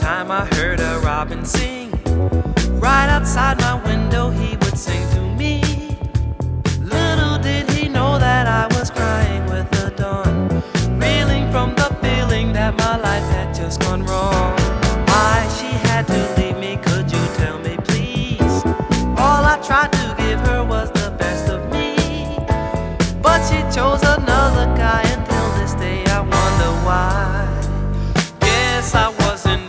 time I heard a robin sing. Right outside my window he would sing to me. Little did he know that I was crying with the dawn, reeling from the feeling that my life had just gone wrong. Why she had to leave me, could you tell me please? All I tried to give her was the best of me, but she chose another.